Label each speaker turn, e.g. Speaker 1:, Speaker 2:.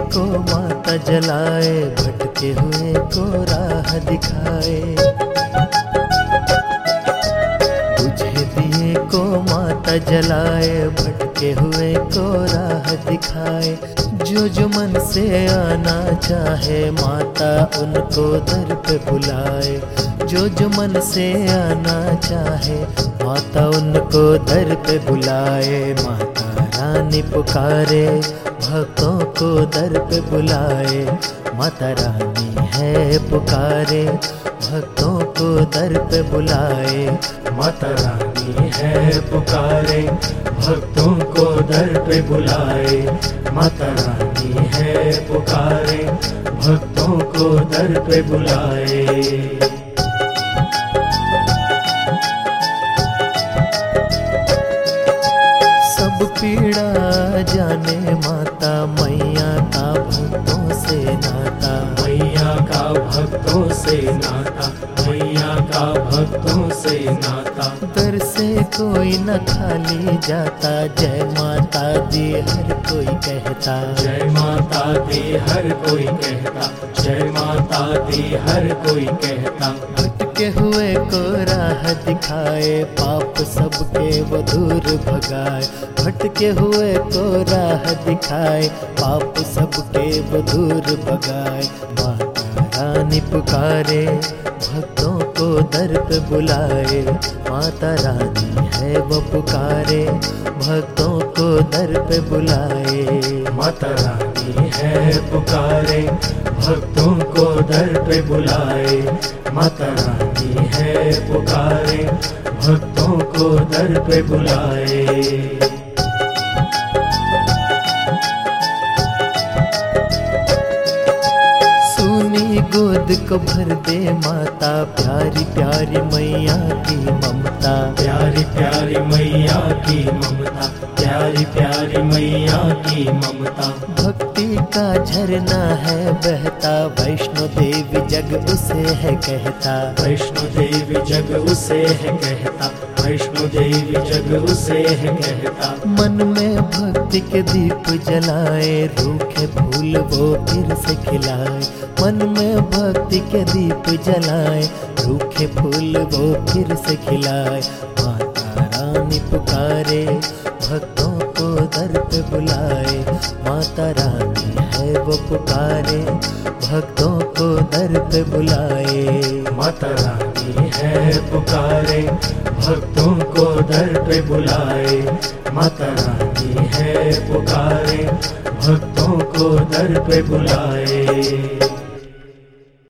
Speaker 1: को माता जलाए, भटके हुए को राह दिखाए। बुझे दिए को माता जलाए, भटके हुए को राह दिखाए। जो मन से आना चाहे माता उनको दर पे बुलाए। जो मन से आना चाहे माता उनको दर पे बुलाए। माता रानी पुकारे, भक्तों को दर पे बुलाए। माता रानी है पुकारे, भक्तों को दर पे बुलाए।
Speaker 2: माता रानी है पुकारे, भक्तों को दर पे बुलाए। माता रानी है पुकारे, भक्तों को दर पे बुलाए।
Speaker 1: सब पीड़ा जाने माता, मैया का भक्तों से नाता।
Speaker 2: मैया का भक्तों से नाता, मैया का भक्तों से नाता।
Speaker 1: दर से कोई न खाली जाता, जय माता दी हर कोई कहता।
Speaker 2: जय माता दी हर कोई कहता, जय माता दी हर कोई कहता।
Speaker 1: भटके हुए को राह दिखाए, पाप सबके वो दूर भगाए। भटके हुए को राह दिखाए, पाप सबके वो दूर भगाए। माता रानी पुकारे, भक्तों को दर पे बुलाए। माता रानी है वो पुकारे, भक्तों को दर पे बुलाए।
Speaker 2: माता रानी है पुकारे, भक्तों को दर पे बुलाए। माता रानी है पुकारे, भक्तों को दर पे बुलाए।
Speaker 1: गोद को भर दे माता, प्यारी प्यारी मैया की ममता।
Speaker 2: प्यारी प्यारी मैया की ममता, प्यारी प्यारी मैया की ममता।
Speaker 1: भक्ति का झरना है बहता, वैष्णो देवी जग उसे है कहता।
Speaker 2: वैष्णो देवी जग उसे है कहता, वैष्णो देवी जग उसे है कहता।
Speaker 1: मन में भक्ति के दीप जलाए, रूखे फूल वो फिर से खिलाए। मन में भक्ति के दीप जलाए, रूखे फूल वो फिर से खिलाए। माता रानी पुकारे, भक्तों को दर पे बुलाए। माता रानी है वो पुकारे, भक्तों को दर पे बुलाए।
Speaker 2: माता रानी है पुकारे, भक्तों को दर पे बुलाए। माता रानी है पुकारे, भक्तों को दर पे बुलाए।